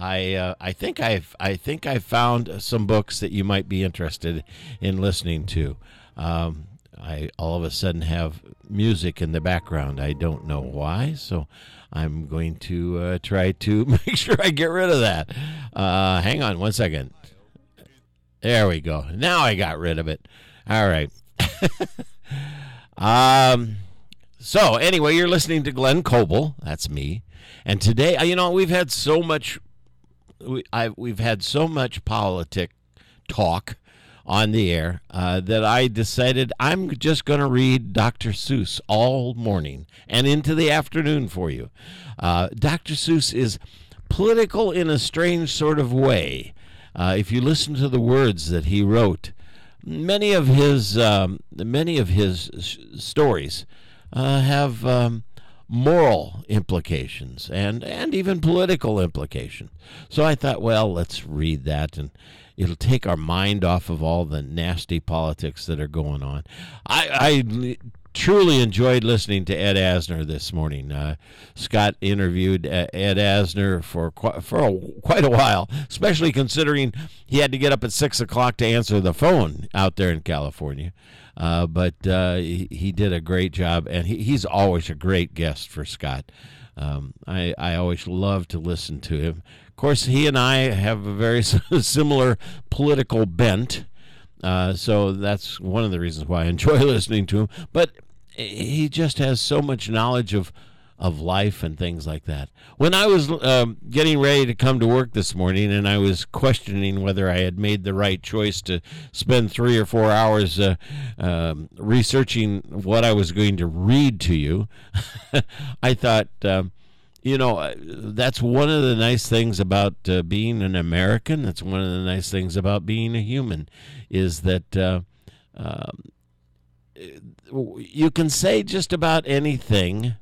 I think I've found some books that you might be interested in listening to. I all of a sudden have music in the background. I don't know why, so I'm going to try to make sure I get rid of that. Hang on one second. There we go. Now I got rid of it. All right. So anyway, you're listening to Glenn Coble. That's me. And today, we've had so much. We've had so much politic talk on the air that I decided I'm just going to read Dr. Seuss all morning and into the afternoon for you. Dr. Seuss is political in a strange sort of way. If you listen to the words that he wrote, many of his stories have moral implications and even political implications. So I thought, well, let's read that, and it'll take our mind off of all the nasty politics that are going on. I truly enjoyed listening to Ed Asner this morning. Scott interviewed Ed Asner for quite a while, especially considering he had to get up at 6 o'clock to answer the phone out there in California. But he did a great job, and he's always a great guest for Scott. I always love to listen to him. Of course, he and I have a very similar political bent. So that's one of the reasons why I enjoy listening to him. But he just has so much knowledge of life and things like that. When I was getting ready to come to work this morning, and I was questioning whether I had made the right choice to spend 3 or 4 hours researching what I was going to read to you, I thought, that's one of the nice things about being an American. That's one of the nice things about being a human, is that you can say just about anything,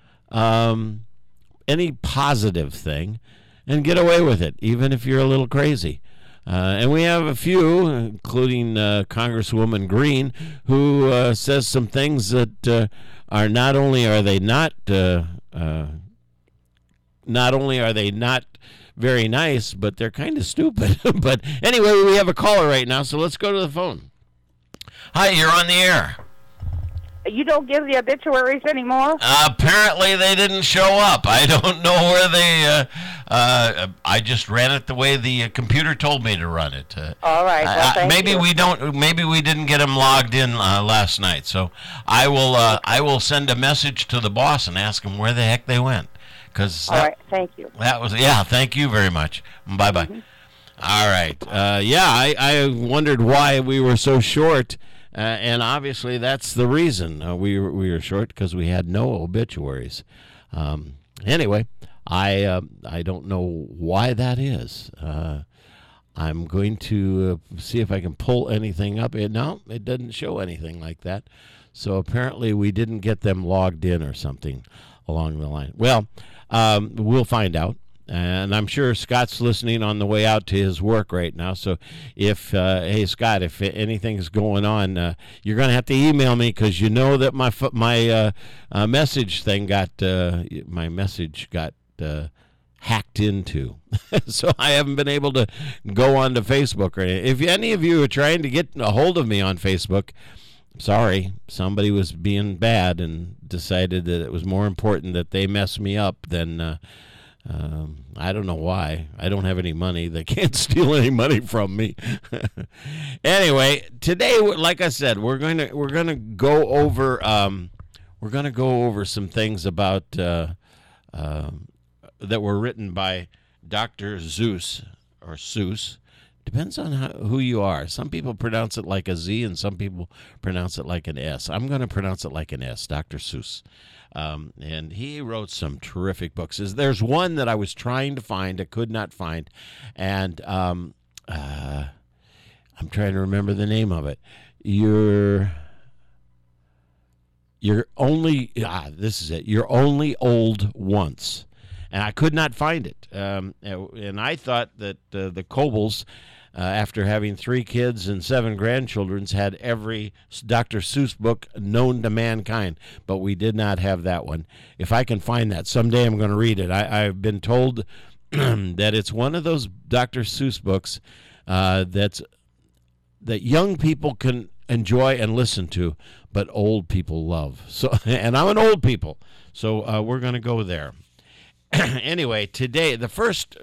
any positive thing, and get away with it, even if you're a little crazy. And we have a few, including Congresswoman Green, who says some things that are not only are they not very nice, but they're kind of stupid. But anyway, we have a caller right now, so let's go to the phone. Hi, you're on the air. You don't give the obituaries anymore? Apparently they didn't show up. I don't know where they... I just ran it the way the computer told me to run it. All right. Well, maybe we didn't get them logged in last night. So I will send a message to the boss and ask them where the heck they went. All right. Thank you. Thank you very much. Bye-bye. Mm-hmm. All right. I wondered why we were so short. And obviously that's the reason we were short, because we had no obituaries. Anyway, I don't know why that is. I'm going to see if I can pull anything up. No, it doesn't show anything like that. So apparently we didn't get them logged in or something along the line. Well, we'll find out. And I'm sure Scott's listening on the way out to his work right now. So hey, Scott, if anything's going on, you're going to have to email me, because you know that my message thing got hacked into. So I haven't been able to go on to Facebook or anything. If any of you are trying to get a hold of me on Facebook, sorry, somebody was being bad and decided that it was more important that they mess me up than... I don't know why. I don't have any money. They can't steal any money from me. Anyway, today, like I said, we're going to go over some things about that were written by Dr. Seuss or Seuss. Depends on who you are. Some people pronounce it like a Z, and some people pronounce it like an S. I'm going to pronounce it like an S, Dr. Seuss. And he wrote some terrific books. There's one that I was trying to find, I could not find, and I'm trying to remember the name of it. You're only this is it. You're only old once, and I could not find it. And I thought that the Cobles, after having 3 kids and 7 grandchildren, had every Dr. Seuss book known to mankind, but we did not have that one. If I can find that, someday I'm going to read it. I've been told that it's one of those Dr. Seuss books that young people can enjoy and listen to, but old people love. So, and I'm an old people, so we're going to go there. Anyway, today the first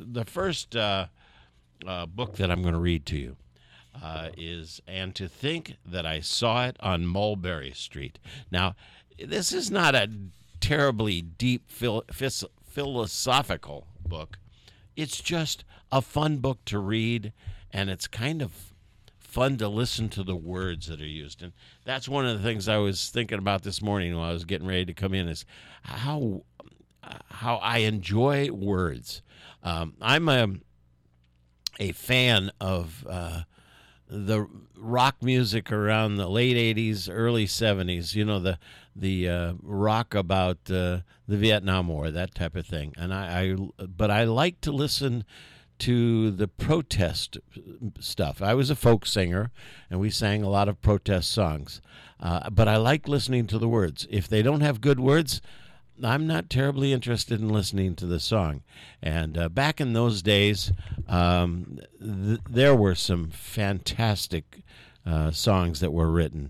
book that I'm going to read to you is "And to Think That I Saw It on Mulberry Street." Now, this is not a terribly deep philosophical book. It's just a fun book to read, and it's kind of fun to listen to the words that are used. And that's one of the things I was thinking about this morning while I was getting ready to come in, is how I enjoy words. I'm a fan of the rock music around the late 80s, early 70s, you know, the rock about the Vietnam War, that type of thing. And but I like to listen to the protest stuff. I was a folk singer, and we sang a lot of protest songs. But I like listening to the words. If they don't have good words, I'm not terribly interested in listening to the song. And back in those days, there were some fantastic songs that were written.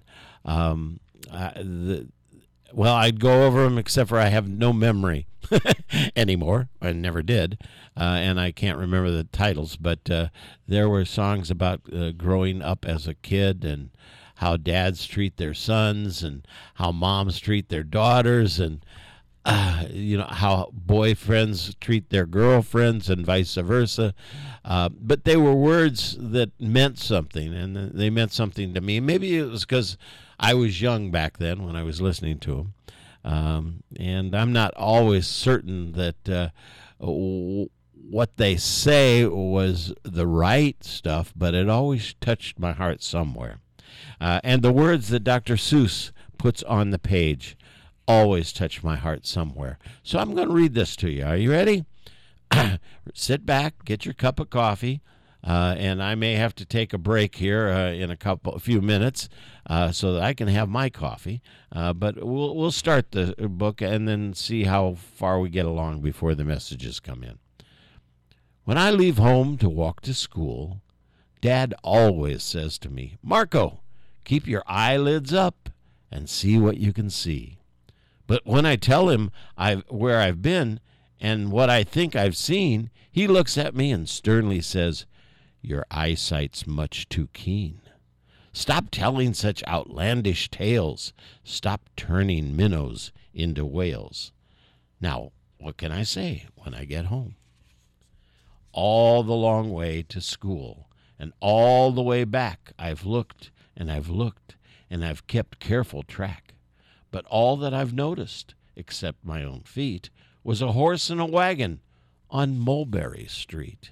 Well, I'd go over them, except for I have no memory anymore. I never did, and I can't remember the titles. But there were songs about growing up as a kid, and how dads treat their sons, and how moms treat their daughters, and how boyfriends treat their girlfriends, and vice versa. But they were words that meant something, and they meant something to me. Maybe it was because I was young back then when I was listening to them. And I'm not always certain that what they say was the right stuff, but it always touched my heart somewhere. And the words that Dr. Seuss puts on the page always touch my heart somewhere. So I'm going to read this to you. Are you ready? Sit back, get your cup of coffee, and I may have to take a break here in a few minutes so that I can have my coffee. But we'll start the book and then see how far we get along before the messages come in. When I leave home to walk to school, Dad always says to me, "Marco, keep your eyelids up and see what you can see." But when I tell him where I've been and what I think I've seen, he looks at me and sternly says, "Your eyesight's much too keen. Stop telling such outlandish tales. Stop turning minnows into whales." Now, what can I say when I get home? All the long way to school and all the way back, I've looked and I've looked and I've kept careful track. But all that I've noticed, except my own feet, was a horse and a wagon on Mulberry Street.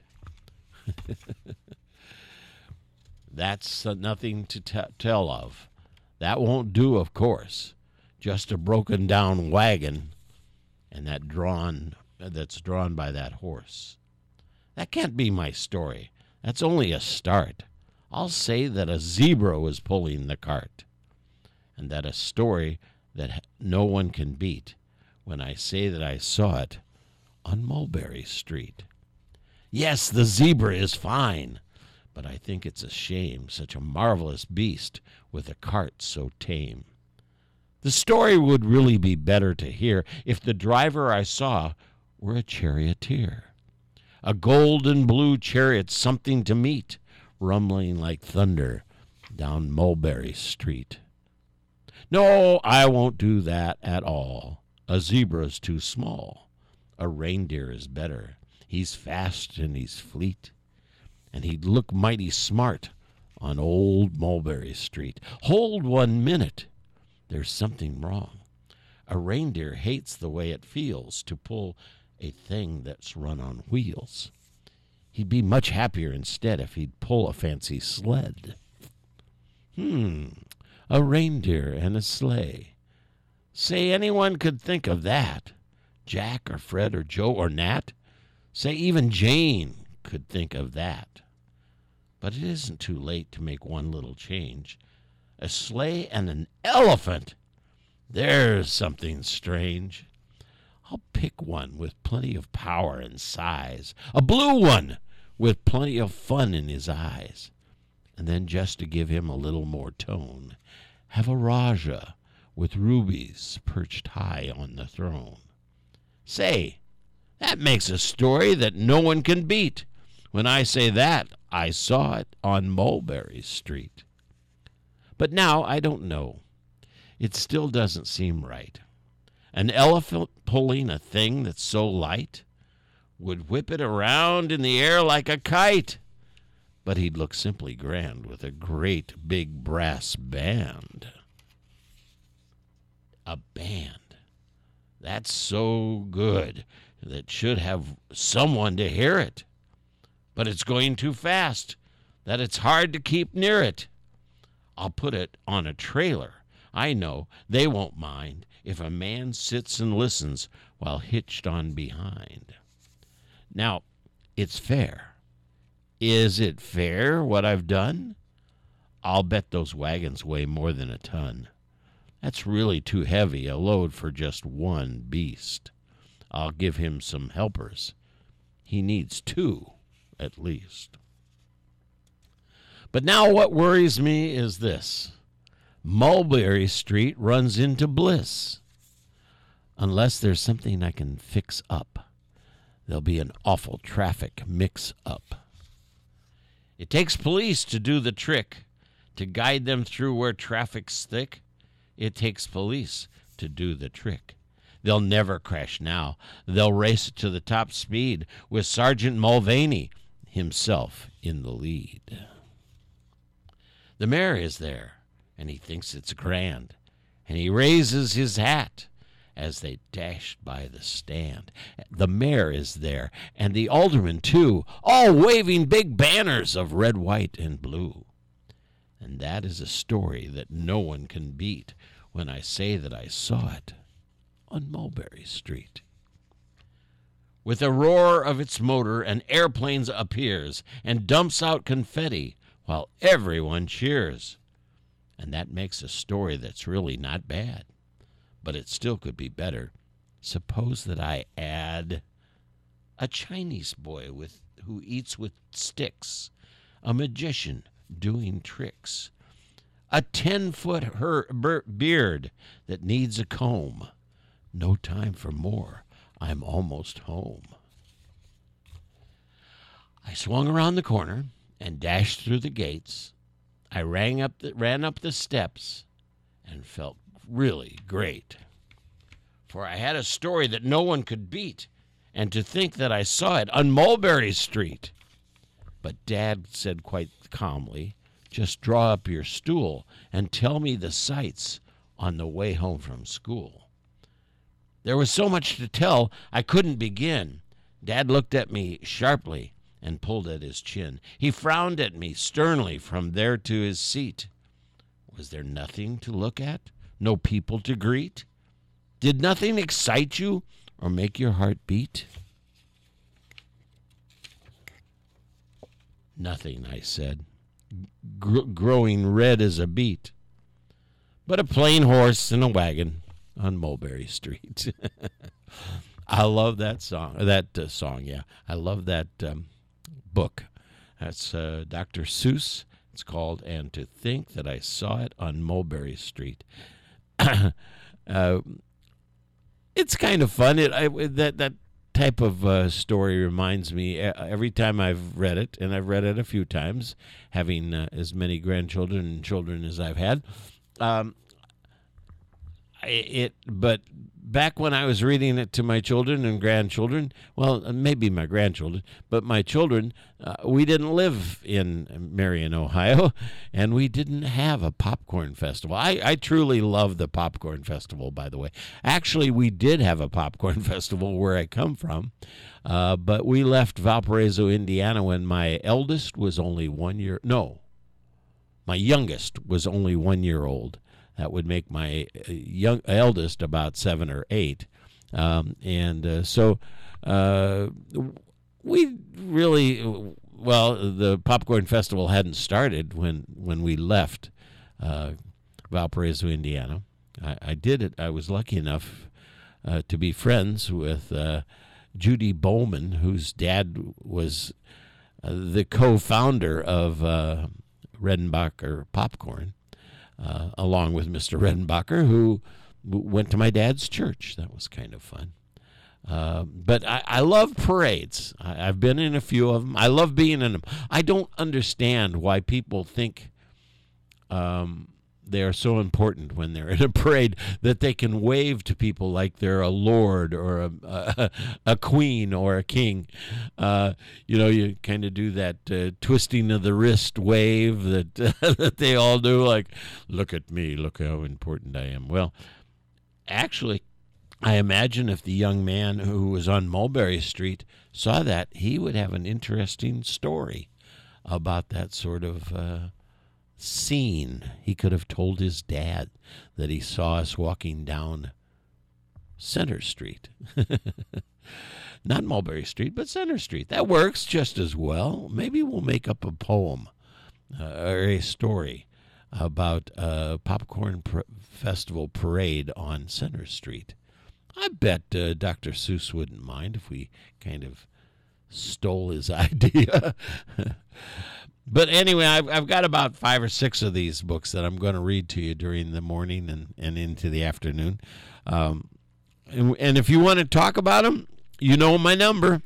That's nothing to tell of. That won't do, of course. Just a broken down wagon, and that's drawn by that horse. That can't be my story. That's only a start. I'll say that a zebra was pulling the cart, and that a story that no one can beat when I say that I saw it on Mulberry Street. Yes, the zebra is fine, but I think it's a shame, such a marvelous beast with a cart so tame. The story would really be better to hear if the driver I saw were a charioteer. A golden blue chariot, something to meet, rumbling like thunder down Mulberry Street. No, I won't do that at all. A zebra's too small. A reindeer is better. He's fast and he's fleet, and he'd look mighty smart on old Mulberry Street. Hold 1 minute. There's something wrong. A reindeer hates the way it feels to pull a thing that's run on wheels. He'd be much happier instead if he'd pull a fancy sled. A reindeer and a sleigh. Say, anyone could think of that. Jack or Fred or Joe or Nat. Say, even Jane could think of that. But it isn't too late to make one little change. A sleigh and an elephant. There's something strange. I'll pick one with plenty of power and size, a blue one with plenty of fun in his eyes. And then, just to give him a little more tone, have a Raja with rubies perched high on the throne. Say, that makes a story that no one can beat. When I say that, I saw it on Mulberry Street. But now I don't know. It still doesn't seem right. An elephant pulling a thing that's so light would whip it around in the air like a kite. But he'd look simply grand with a great big brass band. A band. That's so good that should have someone to hear it. But it's going too fast that it's hard to keep near it. I'll put it on a trailer. I know they won't mind if a man sits and listens while hitched on behind. Now, it's fair. Is it fair what I've done? I'll bet those wagons weigh more than a ton. That's really too heavy a load for just one beast. I'll give him some helpers. He needs two, at least. But now what worries me is this. Mulberry Street runs into Bliss. Unless there's something I can fix up, there'll be an awful traffic mix-up. It takes police to do the trick, to guide them through where traffic's thick. It takes police to do the trick. They'll never crash now. They'll race to the top speed with Sergeant Mulvaney himself in the lead. The mayor is there, and he thinks it's grand, and he raises his hat as they dashed by the stand. The mayor is there, and the aldermen, too, all waving big banners of red, white, and blue. And that is a story that no one can beat when I say that I saw it on Mulberry Street. With a roar of its motor, an airplane appears and dumps out confetti while everyone cheers. And that makes a story that's really not bad. But it still could be better. Suppose that I add a Chinese boy who eats with sticks, a magician doing tricks, a 10-foot beard that needs a comb. No time for more. I'm almost home. I swung around the corner and dashed through the gates. I ran up the steps and felt really great. For I had a story that no one could beat, and to think that I saw it on Mulberry Street. But Dad said quite calmly, just draw up your stool and tell me the sights on the way home from school. There was so much to tell, I couldn't begin. Dad looked at me sharply and pulled at his chin. He frowned at me sternly from there to his seat. Was there nothing to look at? No people to greet? Did nothing excite you or make your heart beat? Nothing, I said, growing red as a beet, but a plain horse and a wagon on Mulberry Street. I love that song. Yeah. I love that book. That's Dr. Seuss. It's called "And to Think That I Saw It on Mulberry Street." It's kind of fun. That type of story reminds me every time I've read it, and I've read it a few times, having as many grandchildren and children as I've had. But back when I was reading it to my children and grandchildren, well, maybe my grandchildren, but my children, we didn't live in Marion, Ohio, and we didn't have a popcorn festival. I truly love the popcorn festival, by the way. Actually, we did have a popcorn festival where I come from, but we left Valparaiso, Indiana when my eldest was only 1 year. No, my youngest was only 1 year old. That would make my eldest about 7 or 8. So we really, the Popcorn Festival hadn't started when we left Valparaiso, Indiana. I did it. I was lucky enough to be friends with Judy Bowman, whose dad was the co-founder of Redenbacher Popcorn, along with Mr. Redenbacher, who went to my dad's church. That was kind of fun. But I love parades. I've been in a few of them. I love being in them. I don't understand why people think they are so important when they're in a parade that they can wave to people like they're a lord or a queen or a king. You kind of do that twisting of the wrist wave that that they all do, like, look at me, look how important I am. Well, actually, I imagine if the young man who was on Mulberry Street saw that, he would have an interesting story about that sort of scene. He could have told his dad that he saw us walking down Center Street. Not Mulberry Street, but Center Street. That works just as well. Maybe we'll make up a poem or a story about a popcorn festival parade on Center Street. I bet Dr. Seuss wouldn't mind if we kind of stole his idea. But anyway, I've got about 5 or 6 of these books that I'm going to read to you during the morning and into the afternoon. And if you want to talk about them, you know my number,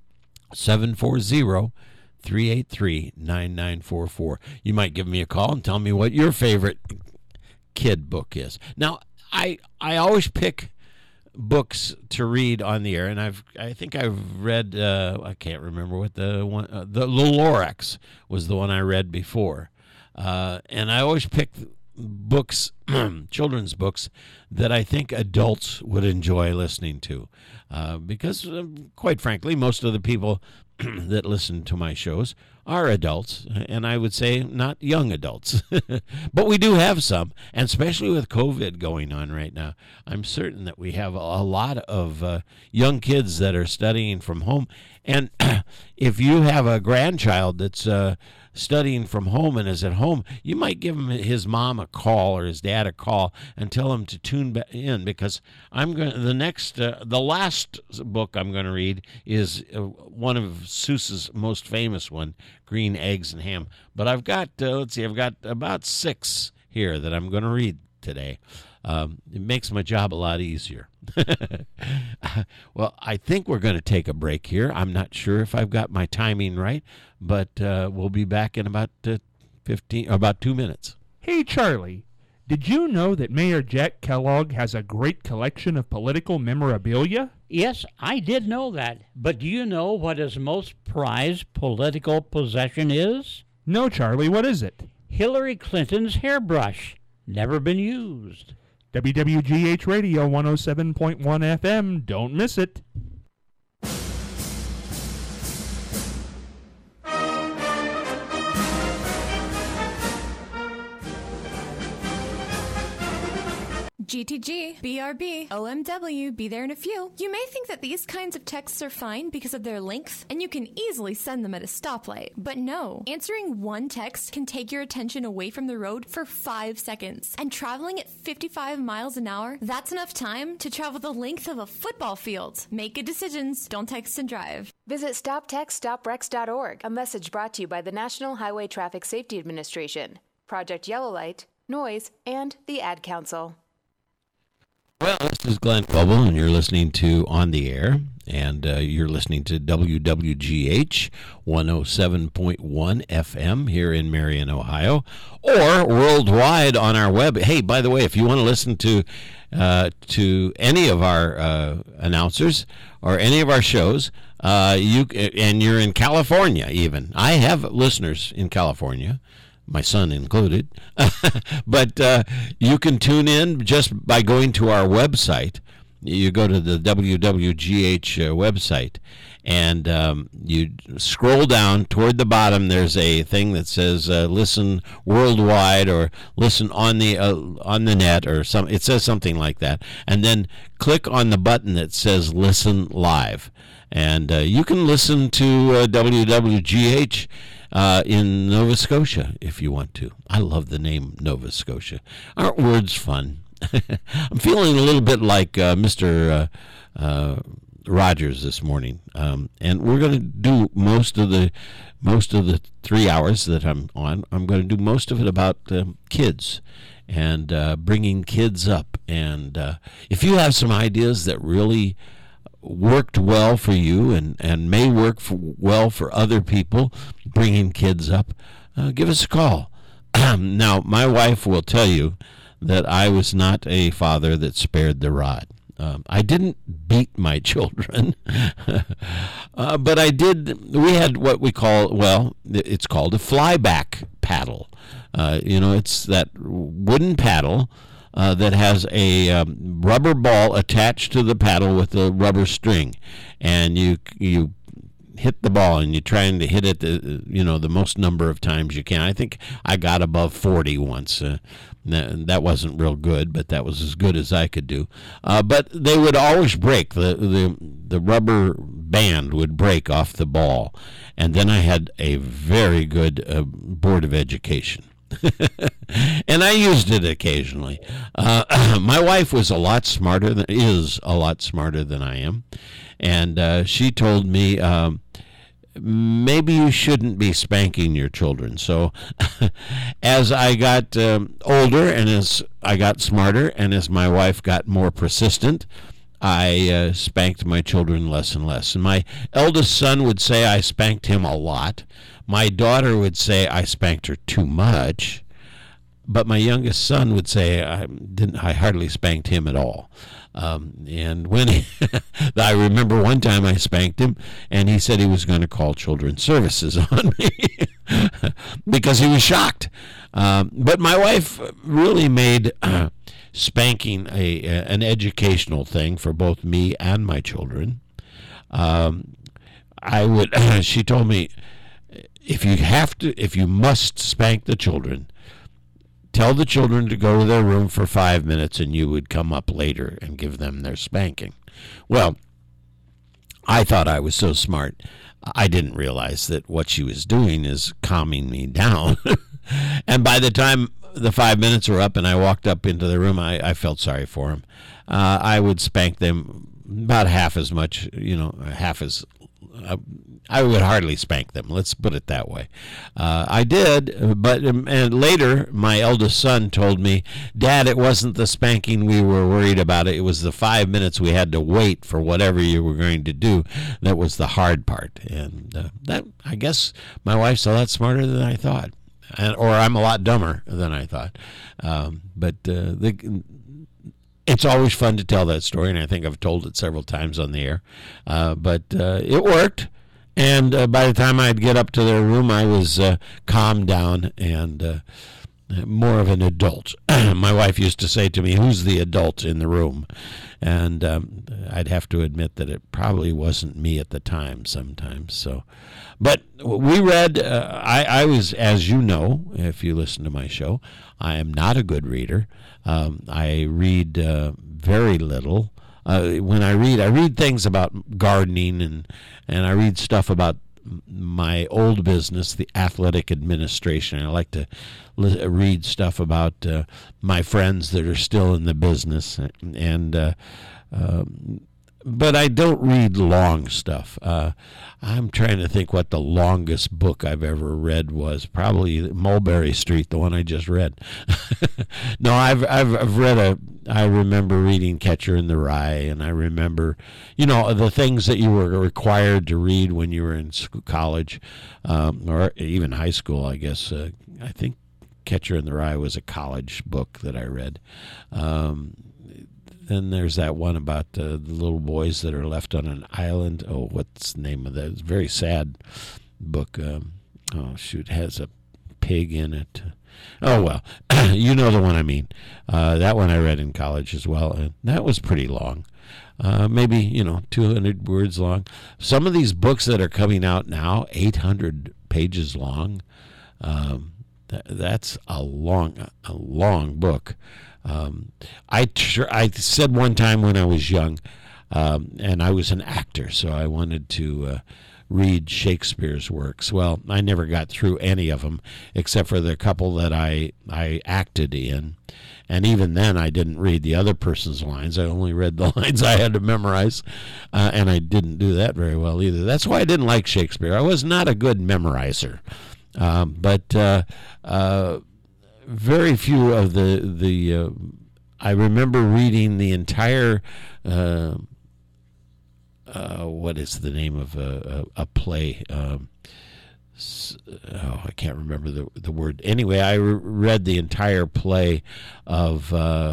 740-383-9944. You might give me a call and tell me what your favorite kid book is. Now, I always pick books to read on the air, and I think I've read I can't remember what the one the Lorax was the one I read before, and I always pick books, children's books, that I think adults would enjoy listening to, because quite frankly, most of the people that listen to my shows are adults, and I would say not young adults. But we do have some, and especially with COVID going on right now, I'm certain that we have a lot of young kids that are studying from home. And if you have a grandchild that's studying from home and is at home, you might give his mom a call or his dad a call and tell him to tune in, because the last book I'm going to read is one of Seuss's most famous one, Green Eggs and Ham. But I've got I've got about 6 here that I'm going to read today. It makes my job a lot easier. Well, I think we're going to take a break here. I'm not sure if I've got my timing right, but we'll be back in about 2 minutes. Hey, Charlie, did you know that Mayor Jack Kellogg has a great collection of political memorabilia? Yes, I did know that. But do you know what his most prized political possession is? No, Charlie, what is it? Hillary Clinton's hairbrush. Never been used. WWGH Radio 107.1 FM. Don't miss it. GTG, BRB, OMW, be there in a few. You may think that these kinds of texts are fine because of their length, and you can easily send them at a stoplight. But no, answering one text can take your attention away from the road for 5 seconds. And traveling at 55 miles an hour, that's enough time to travel the length of a football field. Make good decisions, don't text and drive. Visit StopTextStopWrecks.org, a message brought to you by the National Highway Traffic Safety Administration, Project Yellow Light, Noise, and the Ad Council. Well, this is Glenn Coble, and you're listening to On the Air, and you're listening to WWGH 107.1 FM here in Marion, Ohio, or worldwide on our web. Hey, by the way, if you want to listen to any of our announcers or any of our shows, and you're in California even. I have listeners in California, my son included, but you can tune in just by going to our website. You go to the WWGH website, and you scroll down toward the bottom. There's a thing that says "Listen Worldwide" or "Listen on the net" or some. It says something like that, and then click on the button that says "Listen Live," and you can listen to WWGH. In Nova Scotia, if you want to. I love the name Nova Scotia. Aren't words fun? I'm feeling a little bit like Mr. Rogers this morning, and we're going to do most of the 3 hours that I'm on. I'm going to do most of it about kids and bringing kids up. And if you have some ideas that really worked well for you and may work well for other people, bringing kids up, give us a call. Now, my wife will tell you that I was not a father that spared the rod. I didn't beat my children, but I did. We had what we call, it's called a flyback paddle. It's that wooden paddle that has a rubber ball attached to the paddle with a rubber string, and you hit the ball, and you're trying to hit it the most number of times you can. I think I got above 40 once. That wasn't real good, but that was as good as I could do. But they would always break. The rubber band would break off the ball, and then I had a very good Board of Education. And I used it occasionally. My wife is a lot smarter than I am, and she told me maybe you shouldn't be spanking your children. So as I got older and as I got smarter and as my wife got more persistent, I spanked my children less and less. And my eldest son would say I spanked him a lot. My daughter would say I spanked her too much. But my youngest son would say I hardly spanked him at all. And when I remember one time I spanked him, and he said he was going to call Children's Services on me because he was shocked. But my wife really made spanking an educational thing for both me and my children. She told me, if you must spank the children, tell the children to go to their room for 5 minutes, and you would come up later and give them their spanking. Well, I thought I was so smart. I didn't realize that what she was doing is calming me down. And by the time the 5 minutes were up and I walked up into the room, I felt sorry for them. I would spank them about half as much, I would hardly spank them. Let's put it that way. I did, and later my eldest son told me, "Dad, it wasn't the spanking we were worried about. It was the 5 minutes we had to wait for whatever you were going to do. That was the hard part." And I guess my wife's a lot smarter than I thought, or I'm a lot dumber than I thought. It's always fun to tell that story, and I think I've told it several times on the air. But it worked. And by the time I'd get up to their room, I was calmed down and more of an adult. My wife used to say to me, "Who's the adult in the room?" And I'd have to admit that it probably wasn't me at the time sometimes. But we read, I was, as you know, if you listen to my show, I am not a good reader. I read very little. When I read things about gardening and I read stuff about my old business, the athletic administration. I like to read stuff about my friends that are still in the business, but I don't read long stuff. I'm trying to think what the longest book I've ever read was. Probably Mulberry Street, the one I just read. No, I've read I remember reading Catcher in the Rye, and I remember, the things that you were required to read when you were in college, or even high school, I guess. I think Catcher in the Rye was a college book that I read. Then there's that one about the little boys that are left on an island. Oh, what's the name of that? It's a very sad book. It has a pig in it. Oh, well, you know the one I mean. That one I read in college as well, and that was pretty long. Maybe, 200 words long. Some of these books that are coming out now, 800 pages long. That's a long book. I said one time when I was young, and I was an actor, so I wanted to read Shakespeare's works. Well, I never got through any of them except for the couple that I acted in, And even then, I didn't read the other person's lines. I only read the lines I had to memorize, and I didn't do that very well either. That's why I didn't like Shakespeare. I was not a good memorizer. But very few of the I remember reading the entire what is the name of a play? I can't remember the word. Anyway, I read the entire play of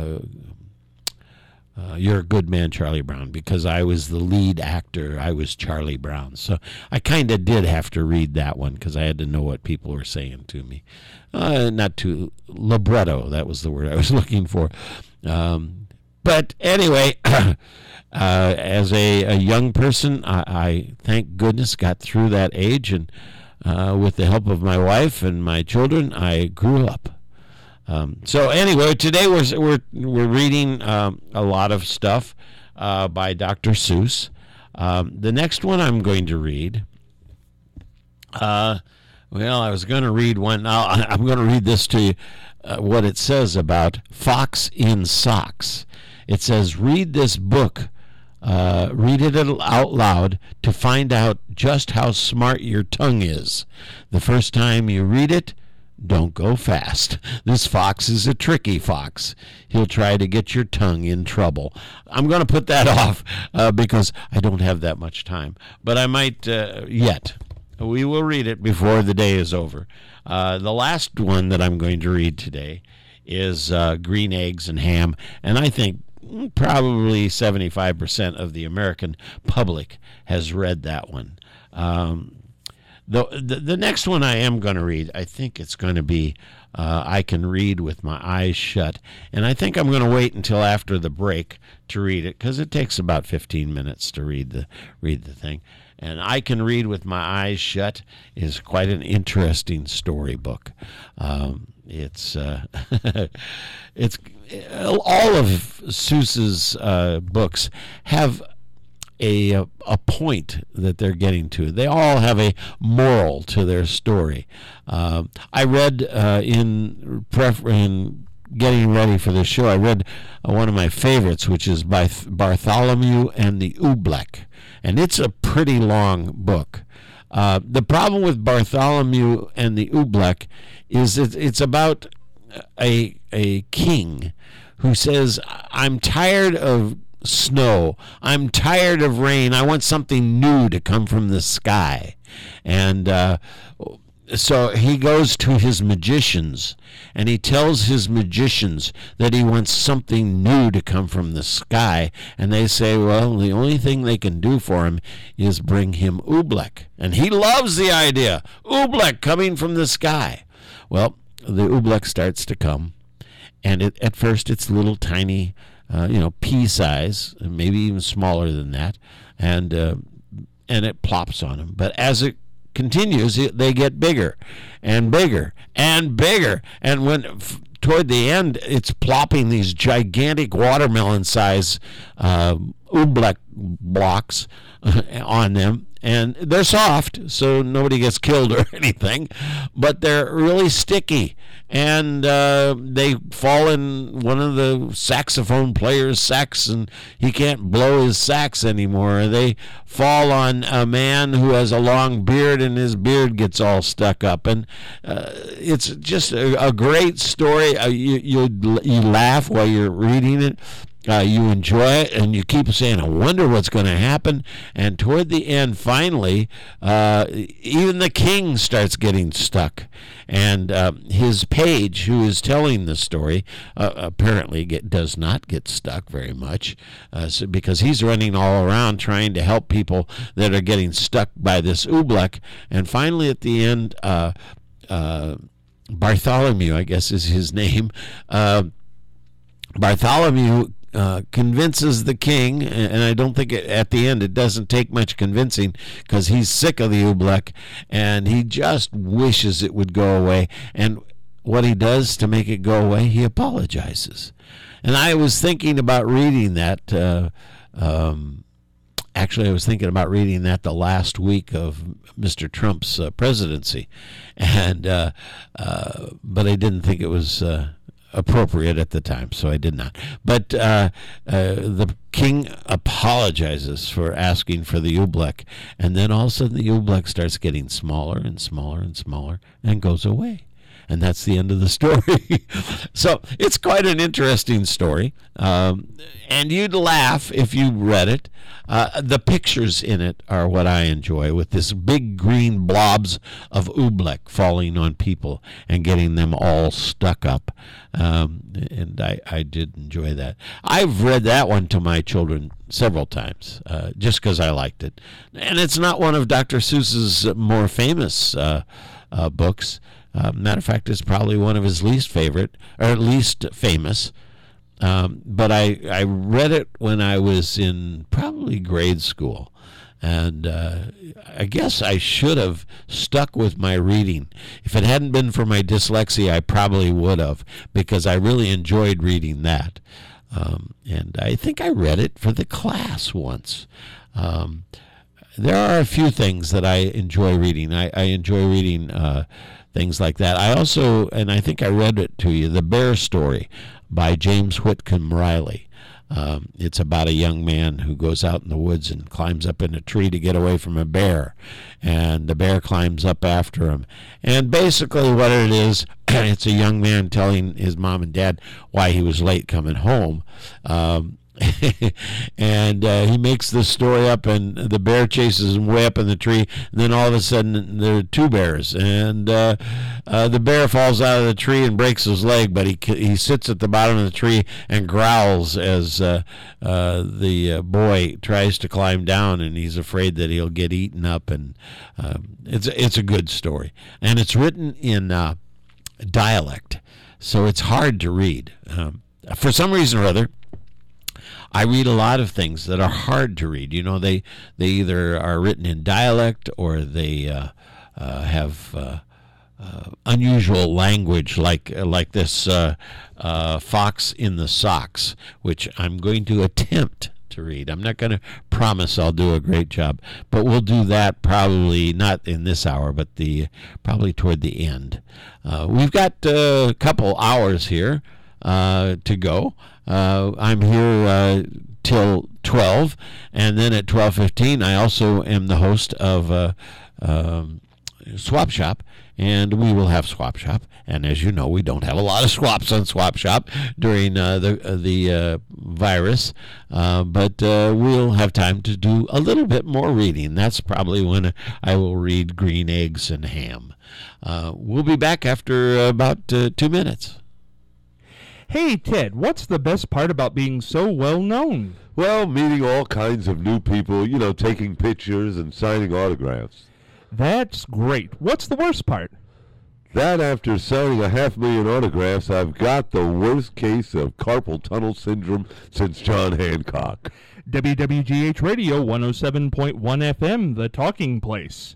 You're a Good Man, Charlie Brown, because I was the lead actor. I was Charlie Brown. So I kind of did have to read that one because I had to know what people were saying to me. Not too libretto, that was the word I was looking for. But anyway, as a young person, I thank goodness got through that age, and with the help of my wife and my children, I grew up. So anyway, today we're reading a lot of stuff by Dr. Seuss. The next one I'm going to read. Well, I was going to read one. I'm going to read this to you. What it says about Fox in Socks. It says, read this book. Read it out loud to find out just how smart your tongue is. The first time you read it, don't go fast. This fox is a tricky fox. He'll try to get your tongue in trouble. I'm going to put that off because I don't have that much time. But I might yet. We will read it before the day is over. The last one that I'm going to read today is Green Eggs and Ham. And I think probably 75% of the American public has read that one. The next one I am going to read, I think it's going to be I Can Read With My Eyes Shut. And I think I'm going to wait until after the break to read it because it takes about 15 minutes to read the thing. And I Can Read With My Eyes Shut is quite an interesting storybook. It's all of Seuss's books have a point that they're getting to. They all have a moral to their story. I read in getting ready for this show, I read one of my favorites, which is by Bartholomew and the Oobleck, and it's a pretty long book. The problem with Bartholomew and the Oobleck is it's about a king who says, I'm tired of snow. I'm tired of rain. I want something new to come from the sky. And so he goes to his magicians, and he tells his magicians that he wants something new to come from the sky. And they say, well, the only thing they can do for him is bring him Oobleck. And he loves the idea. Oobleck coming from the sky. Well, the Oobleck starts to come. And at first it's little tiny, pea size, maybe even smaller than that, and it plops on him. But as it continues, they get bigger and bigger and bigger, and when toward the end, it's plopping these gigantic watermelon-size Oobleck blocks on them. And they're soft, so nobody gets killed or anything, but they're really sticky. And they fall in one of the saxophone player's sax, and he can't blow his sax anymore. They fall on a man who has a long beard, and his beard gets all stuck up. And it's just a great story. You laugh while you're reading it. You enjoy it, and you keep saying, I wonder what's going to happen. And toward the end, finally, even the king starts getting stuck. And his page, who is telling the story, apparently does not get stuck very much because he's running all around trying to help people that are getting stuck by this Oobleck. And finally, at the end, Bartholomew, I guess is his name, Bartholomew convinces the king, and I don't think at the end it doesn't take much convincing because he's sick of the Oobleck and he just wishes it would go away. And what he does to make it go away, he apologizes. And I was thinking about reading that. Actually, I was thinking about reading that the last week of Mr. Trump's presidency, and but I didn't think it was appropriate at the time, so I did not. But the king apologizes for asking for the oobleck, and then all of a sudden the oobleck starts getting smaller and smaller and smaller and goes away. And that's the end of the story. So it's quite an interesting story. And you'd laugh if you read it. The pictures in it are what I enjoy, with this big green blobs of oobleck falling on people and getting them all stuck up. And I did enjoy that. I've read that one to my children several times, just because I liked it. And it's not one of Dr. Seuss's more famous books. Matter of fact, it's probably one of his least favorite, or least famous. But I read it when I was in probably grade school. And I guess I should have stuck with my reading. If it hadn't been for my dyslexia, I probably would have, because I really enjoyed reading that. And I think I read it for the class once. There are a few things that I enjoy reading. I enjoy reading things like that. I also, and I think I read it to you, The Bear Story by James Whitcomb Riley. It's about a young man who goes out in the woods and climbs up in a tree to get away from a bear, and the bear climbs up after him. And basically what it is, it's a young man telling his mom and dad why he was late coming home. And he makes this story up, and the bear chases him way up in the tree, and then all of a sudden there are two bears, and the bear falls out of the tree and breaks his leg, but he sits at the bottom of the tree and growls as the boy tries to climb down, and he's afraid that he'll get eaten up. And it's a good story, and it's written in dialect, so it's hard to read. For some reason or other, I read a lot of things that are hard to read. You know, they either are written in dialect, or they have unusual language, like this Fox in the Socks, which I'm going to attempt to read. I'm not going to promise I'll do a great job, but we'll do that probably not in this hour, but probably toward the end. We've got a couple hours here to go. I'm here till 12, and then at 12:15 I also am the host of Swap Shop, and we will have Swap Shop. And as you know, we don't have a lot of swaps on Swap Shop during the virus, but we'll have time to do a little bit more reading. That's probably when I will read Green Eggs and Ham. We'll be back after about 2 minutes. Hey, Ted, what's the best part about being so well known? Well, meeting all kinds of new people, taking pictures and signing autographs. That's great. What's the worst part? That after signing 500,000 autographs, I've got the worst case of carpal tunnel syndrome since John Hancock. WWGH Radio 107.1 FM, The Talking Place.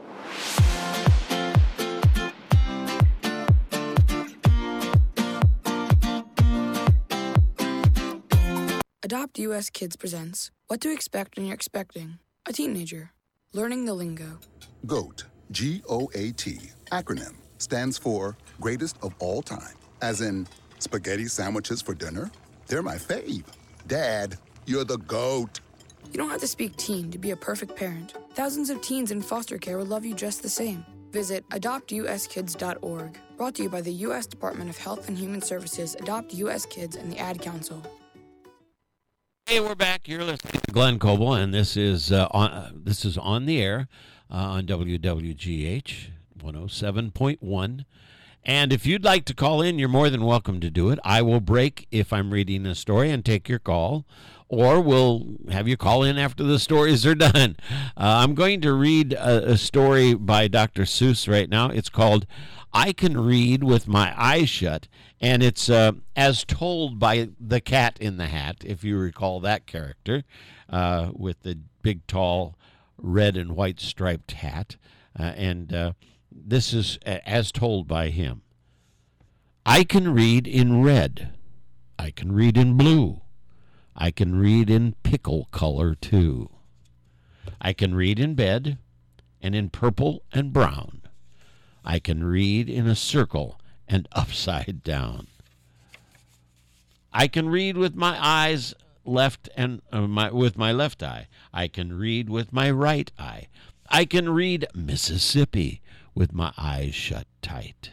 Adopt US Kids presents What to Expect When You're Expecting a Teenager. Learning the Lingo. GOAT, G-O-A-T, acronym, stands for Greatest of All Time. As in, spaghetti sandwiches for dinner? They're my fave. Dad, you're the GOAT. You don't have to speak teen to be a perfect parent. Thousands of teens in foster care will love you just the same. Visit adoptuskids.org. Brought to you by the U.S. Department of Health and Human Services, Adopt U.S. Kids, and the Ad Council. Hey, we're back. You're listening to Glenn Coble, and this is on the air on WWGH 107.1. And if you'd like to call in, you're more than welcome to do it. I will break if I'm reading a story and take your call, or we'll have you call in after the stories are done. I'm going to read a story by Dr. Seuss right now. It's called I Can Read with My Eyes Shut, and it's as told by the Cat in the Hat, if you recall that character, with the big, tall, red and white striped hat. And this is as told by him. I can read in red. I can read in blue. I can read in pickle color, too. I can read in bed and in purple and brown. I can read in a circle and upside down. I can read with my eyes left and with my left eye. I can read with my right eye. I can read Mississippi with my eyes shut tight.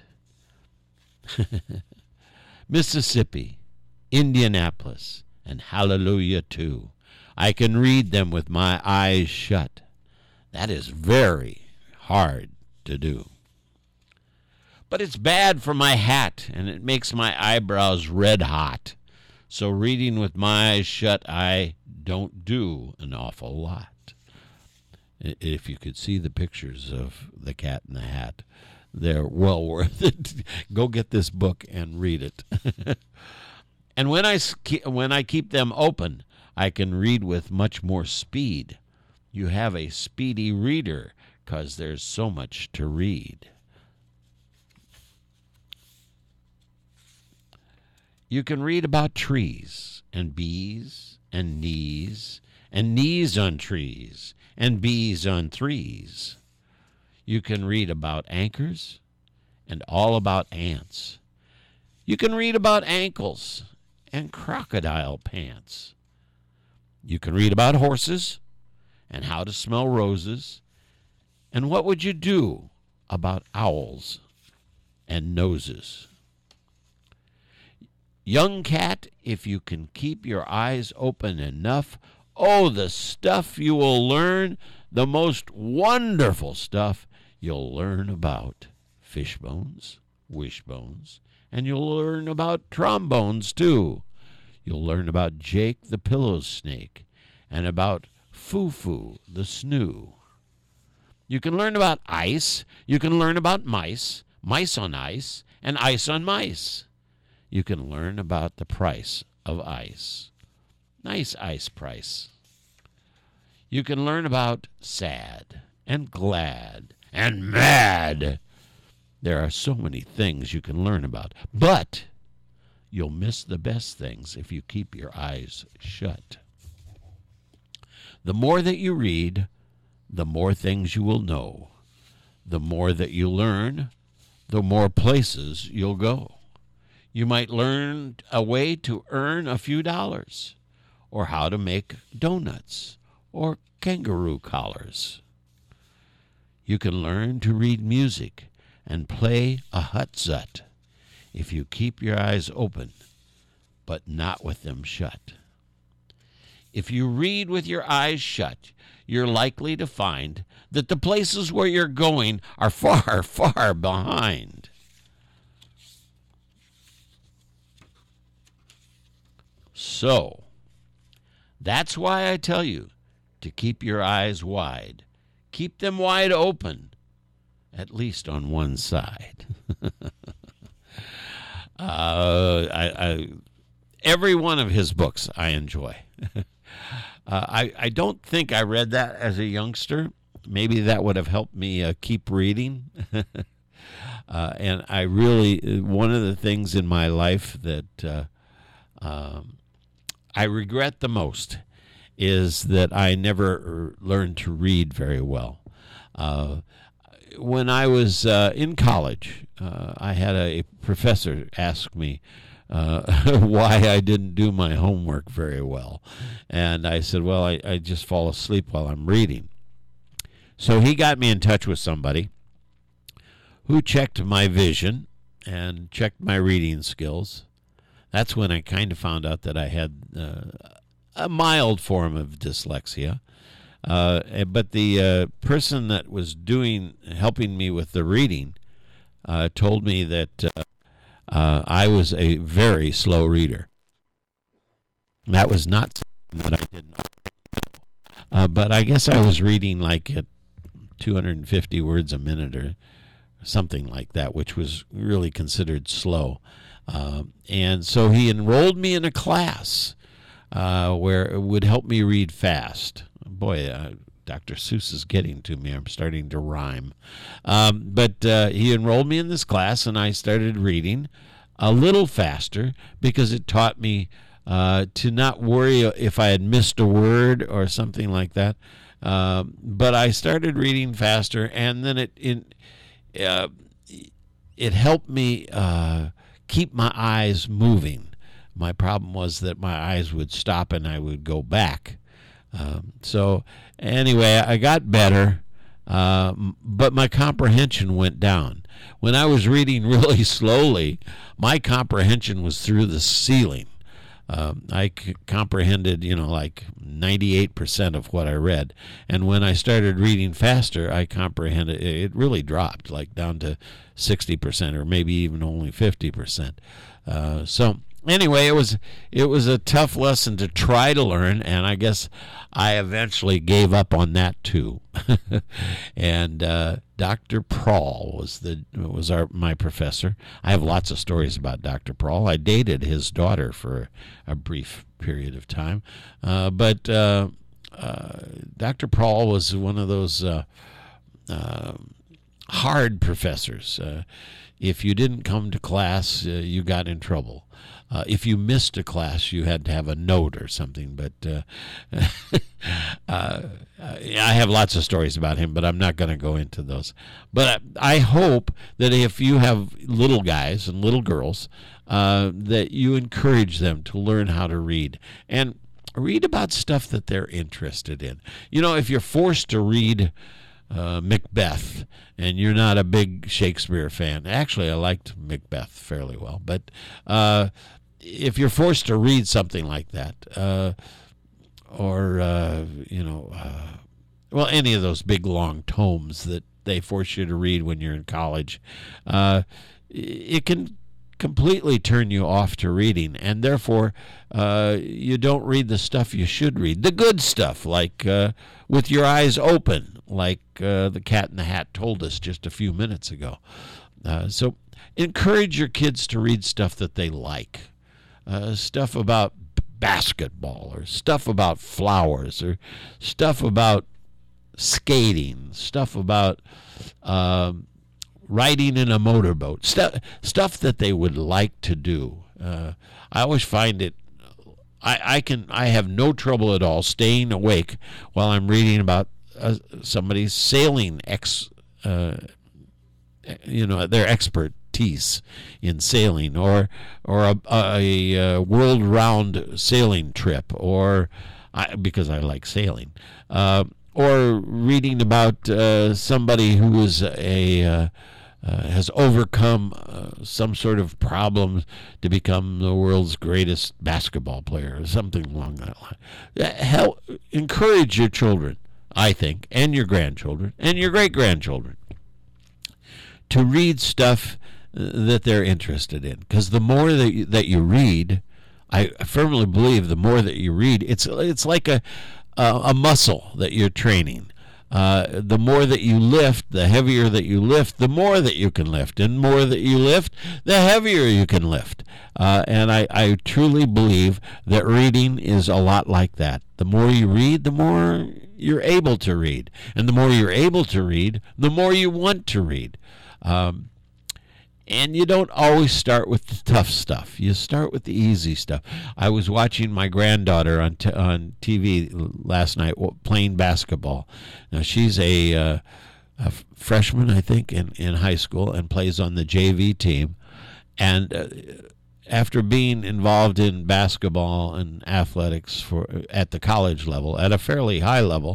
Mississippi, Indianapolis, and Hallelujah too. I can read them with my eyes shut. That is very hard to do. But it's bad for my hat, and it makes my eyebrows red hot. So reading with my eyes shut, I don't do an awful lot. If you could see the pictures of the Cat in the Hat, they're well worth it. Go get this book and read it. And when I keep them open, I can read with much more speed. You have a speedy reader, 'cause there's so much to read. You can read about trees and bees and knees on trees and bees on threes. You can read about anchors and all about ants. You can read about ankles and crocodile pants. You can read about horses and how to smell roses. And what would you do about owls and noses? Young cat, if you can keep your eyes open enough, oh, the stuff you will learn, the most wonderful stuff you'll learn about fish bones, wishbones, and you'll learn about trombones, too. You'll learn about Jake the pillow snake and about Foo-Foo the snoo. You can learn about ice. You can learn about mice, mice on ice, and ice on mice. You can learn about the price of ice. Nice ice price. You can learn about sad and glad and mad. There are so many things you can learn about, but you'll miss the best things if you keep your eyes shut. The more that you read, the more things you will know. The more that you learn, the more places you'll go. You might learn a way to earn a few dollars, or how to make donuts, or kangaroo collars. You can learn to read music and play a hutzut if you keep your eyes open, but not with them shut. If you read with your eyes shut, you're likely to find that the places where you're going are far, far behind. So, that's why I tell you to keep your eyes wide. Keep them wide open, at least on one side. Every one of his books I enjoy. I don't think I read that as a youngster. Maybe that would have helped me keep reading. And I really, one of the things in my life that I regret the most is that I never learned to read very well. When I was in college, I had a professor ask me why I didn't do my homework very well. And I said, well, I just fall asleep while I'm reading. So he got me in touch with somebody who checked my vision and checked my reading skills. That's when I kind of found out that I had a mild form of dyslexia. But the person that was helping me with the reading told me that I was a very slow reader. That was not something that I didn't know. But I guess I was reading like at 250 words a minute or something like that, which was really considered slow. And so he enrolled me in a class where it would help me read fast. Boy, Dr. Seuss is getting to me. I'm starting to rhyme. But he enrolled me in this class, and I started reading a little faster because it taught me to not worry if I had missed a word or something like that. But I started reading faster, and then it helped me keep my eyes moving My problem was that my eyes would stop and I would go back. So anyway, I got better, but my comprehension went down. When I was reading really slowly, my comprehension was through the ceiling. I comprehended, like 98% of what I read. And when I started reading faster, I comprehended, it really dropped, like down to 60% or maybe even only 50%. So anyway, it was a tough lesson to try to learn, and I guess I eventually gave up on that too. And Dr. Prawl was my professor. I have lots of stories about Dr. Prawl. I dated his daughter for a brief period of time, but Dr. Prawl was one of those hard professors. If you didn't come to class, you got in trouble. If you missed a class, you had to have a note or something. But I have lots of stories about him, but I'm not going to go into those. But I hope that if you have little guys and little girls, that you encourage them to learn how to read. And read about stuff that they're interested in. If you're forced to read Macbeth, and you're not a big Shakespeare fan. Actually, I liked Macbeth fairly well, but if you're forced to read something like that, or any of those big long tomes that they force you to read when you're in college, it can completely turn you off to reading, and therefore you don't read the stuff you should read, the good stuff, like With Your Eyes Open, like the Cat in the Hat told us just a few minutes ago. So encourage your kids to read stuff that they like, stuff about basketball, or stuff about flowers, or stuff about skating, stuff about riding in a motorboat, stuff that they would like to do. I always find it, I have no trouble at all staying awake while I'm reading about somebody's sailing their expertise in sailing, or a world-round sailing trip, because I like sailing, or reading about somebody who is has overcome some sort of problem to become the world's greatest basketball player, or something along that line. Encourage your children, I think, and your grandchildren, and your great-grandchildren, to read stuff that they're interested in. Because the more that you read, I firmly believe the more that you read, it's like a muscle that you're training. The more that you lift, the heavier that you lift, the more that you can lift. And the more that you lift, the heavier you can lift. And I truly believe that reading is a lot like that. The more you read, the more you're able to read. And the more you're able to read, the more you want to read. And you don't always start with the tough stuff. You start with the easy stuff. I was watching my granddaughter on TV last night playing basketball. Now, she's a freshman, I think, in high school, and plays on the JV team. And after being involved in basketball and athletics at the college level, at a fairly high level,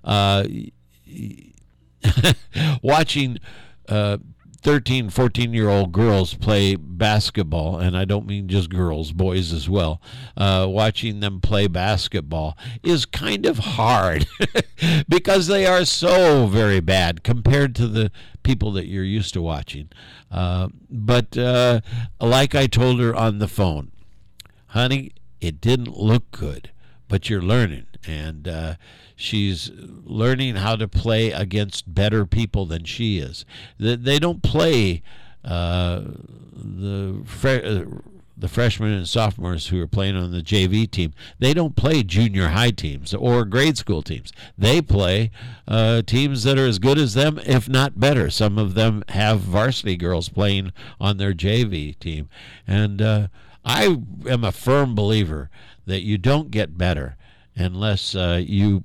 watching 13, 14-year-old girls play basketball, and I don't mean just girls, boys as well, watching them play basketball is kind of hard because they are so very bad compared to the people that you're used to watching. But like I told her on the phone, honey, it didn't look good, but you're learning. And she's learning how to play against better people than she is. They don't play the freshmen and sophomores who are playing on the JV team. They don't play junior high teams or grade school teams. They play teams that are as good as them, if not better. Some of them have varsity girls playing on their JV team. And I am a firm believer that you don't get better unless you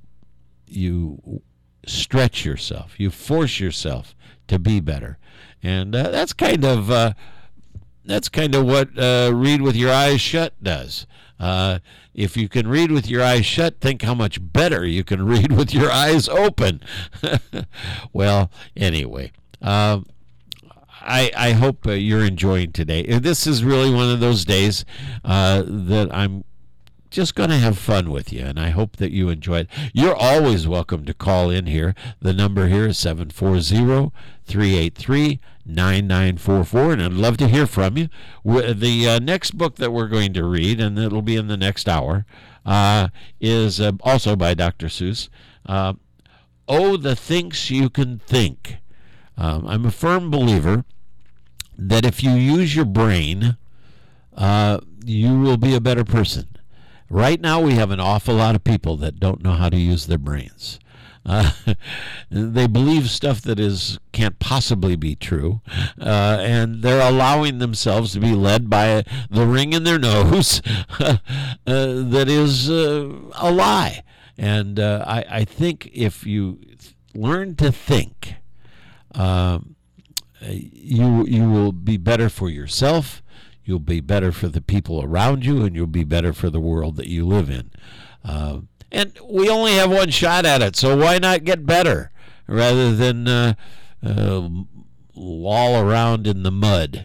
stretch yourself, you force yourself to be better. And that's kind of that's kind of what read with your eyes shut does. If you can read with your eyes shut, think how much better you can read with your eyes open. Well, anyway, I hope you're enjoying today. This is really one of those days that I'm just going to have fun with you, and I hope that you enjoy it. You're always welcome to call in here. The number here is 740-383-9944, and I'd love to hear from you. The next book that we're going to read, and it'll be in the next hour, is also by Dr. Seuss. Oh, the Things You Can Think. I'm a firm believer that if you use your brain, you will be a better person. Right now, we have an awful lot of people that don't know how to use their brains. They believe stuff that can't possibly be true, and they're allowing themselves to be led by the ring in their nose that is a lie. And I think if you learn to think, you will be better for yourself. You'll be better for the people around you, and you'll be better for the world that you live in. And we only have one shot at it, so why not get better rather than loll around in the mud?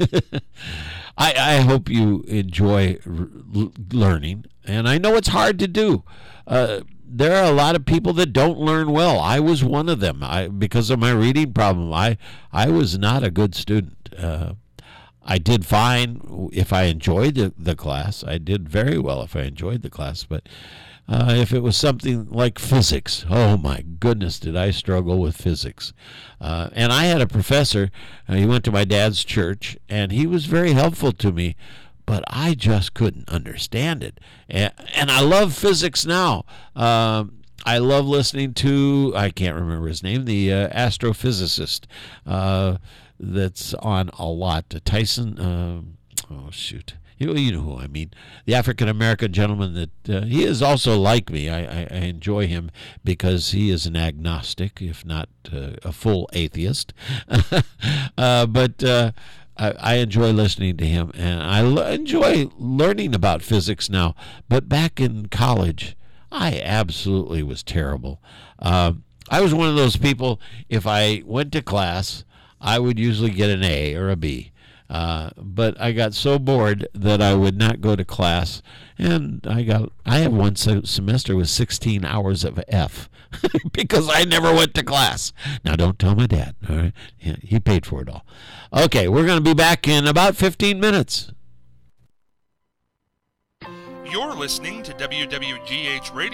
I hope you enjoy learning, and I know it's hard to do. There are a lot of people that don't learn well. I was one of them. Because of my reading problem, I was not a good student. I did fine if I enjoyed the class. I did very well if I enjoyed the class. But if it was something like physics, oh my goodness, did I struggle with physics. And I had a professor, he went to my dad's church, and he was very helpful to me, but I just couldn't understand it. And I love physics now. I love listening to, I can't remember his name, the astrophysicist that's on a lot. Tyson, oh shoot. You know who I mean. The African-American gentleman that, he is also like me. I enjoy him because he is an agnostic, if not a full atheist. But I enjoy listening to him, and I enjoy learning about physics now. But back in college, I absolutely was terrible. I was one of those people, if I went to class, I would usually get an A or a B. But I got so bored that I would not go to class, and I had one semester with 16 hours of F because I never went to class. Now, don't tell my dad, all right? He paid for it all. Okay, we're going to be back in about 15 minutes. You're listening to WWGH Radio.